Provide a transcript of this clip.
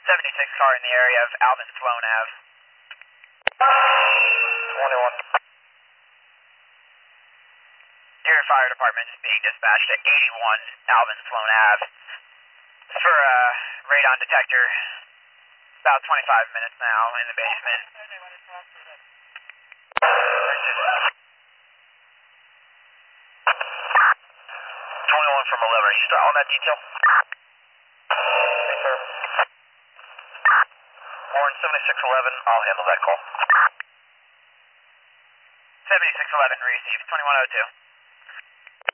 76 car in the area of Alvin Sloan Ave. 21. Your fire department is being dispatched at 81 Alvin Sloan Ave for a radon detector. About 25 minutes now in the basement. 21 from 11. Are you still on that detail? Yes, sir. Warren 7611, I'll handle that call. 7611 received, 2102.